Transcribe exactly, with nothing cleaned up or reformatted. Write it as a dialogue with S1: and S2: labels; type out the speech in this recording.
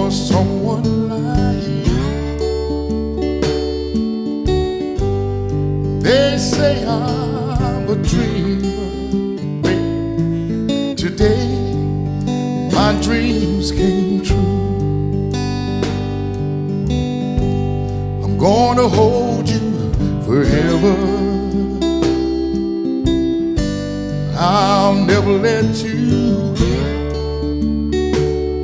S1: for someone like you. They say I'm a dreamer, but today my dreams came true. I'm gonna hold you forever. I'll never let you